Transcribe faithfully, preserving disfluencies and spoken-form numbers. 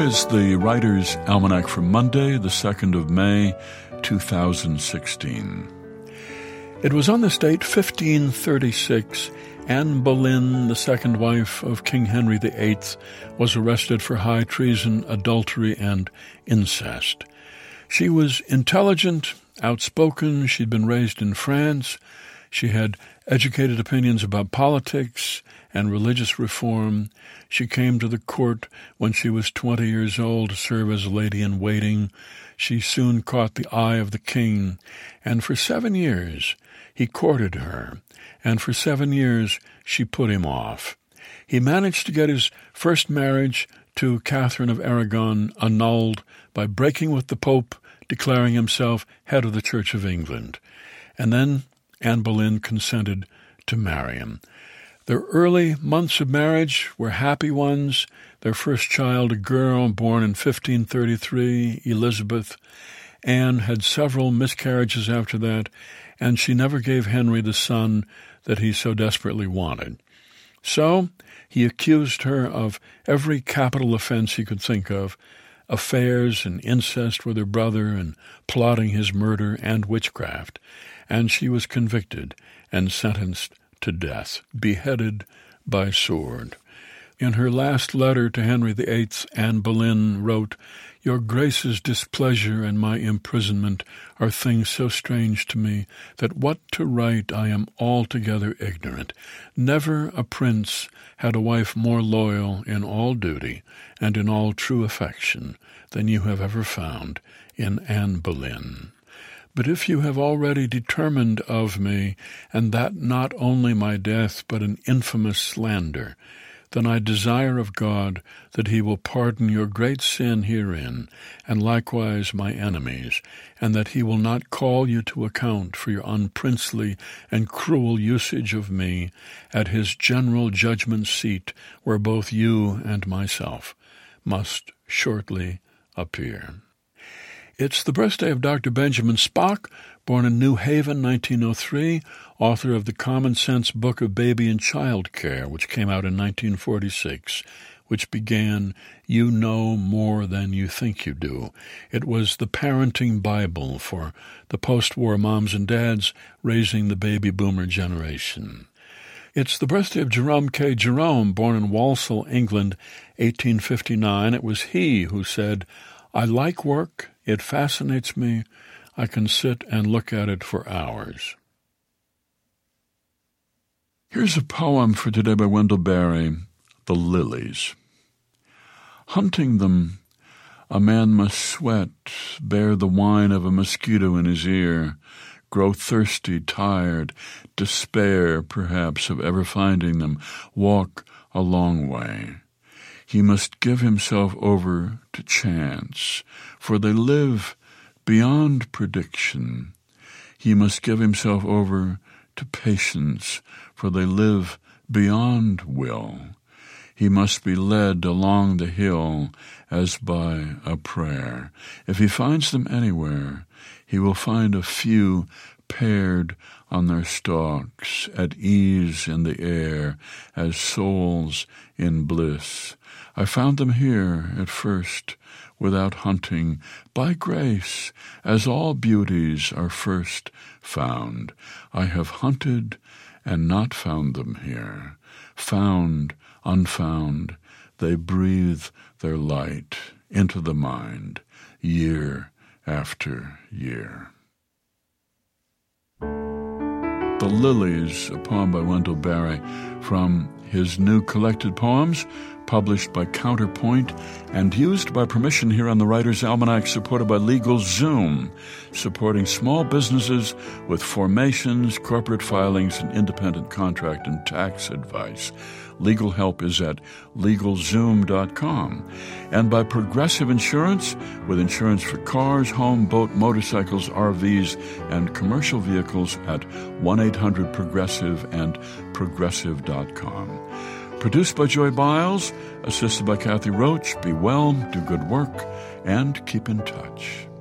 is the Writer's Almanac for Monday, the second of May, two thousand sixteen. It was on this date, fifteen thirty-six, Anne Boleyn, the second wife of King Henry the Eighth, was arrested for high treason, adultery, and incest. She was intelligent, outspoken. She'd been raised in France. She had educated opinions about politics and religious reform. She came to the court when she was twenty years old to serve as a lady-in-waiting. She soon caught the eye of the king, and for seven years he courted her, and for seven years she put him off. He managed to get his first marriage to Catherine of Aragon annulled by breaking with the Pope, declaring himself head of the Church of England. And then Anne Boleyn consented to marry him. Their early months of marriage were happy ones. Their first child, a girl born in fifteen thirty-three, Elizabeth. Anne had several miscarriages after that, and she never gave Henry the son that he so desperately wanted. So he accused her of every capital offense he could think of, affairs and incest with her brother and plotting his murder and witchcraft, and she was convicted and sentenced to death, beheaded by sword. In her last letter to Henry the Eighth, Anne Boleyn wrote, "Your Grace's displeasure and my imprisonment are things so strange to me that what to write I am altogether ignorant. Never a prince had a wife more loyal in all duty and in all true affection than you have ever found in Anne Boleyn. But if you have already determined of me, and that not only my death but an infamous slander, then I desire of God that he will pardon your great sin herein, and likewise my enemies, and that he will not call you to account for your unprincely and cruel usage of me at his general judgment seat, where both you and myself must shortly appear." It's the birthday of Doctor Benjamin Spock, born in New Haven, nineteen oh three, author of the Common Sense Book of Baby and Child Care, which came out in nineteen forty-six, which began, "You know more than you think you do." It was the parenting Bible for the post-war moms and dads raising the baby boomer generation. It's the birthday of Jerome K. Jerome, born in Walsall, England, eighteen fifty-nine. It was he who said, "I like work. It fascinates me. I can sit and look at it for hours." Here's a poem for today by Wendell Berry, "The Lilies." Hunting them, a man must sweat, bear the whine of a mosquito in his ear, grow thirsty, tired, despair, perhaps, of ever finding them, walk a long way. He must give himself over to chance, for they live beyond prediction. He must give himself over to patience, for they live beyond will. He must be led along the hill as by a prayer. If he finds them anywhere, he will find a few paired on their stalks, at ease in the air, as souls in bliss. I found them here at first, without hunting, by grace, as all beauties are first found. I have hunted and not found them here. Found, unfound, they breathe their light into the mind, year after year. The Lilies, a poem by Wendell Berry from his new collected poems, published by Counterpoint and used by permission here on the Writer's Almanac, supported by LegalZoom, supporting small businesses with formations, corporate filings, and independent contract and tax advice. Legal help is at legal zoom dot com. And by Progressive Insurance, with insurance for cars, home, boat, motorcycles, R Vs, and commercial vehicles at one eight hundred progressive and progressive dot com. Produced by Joy Biles, assisted by Kathy Roach. Be well, do good work, and keep in touch.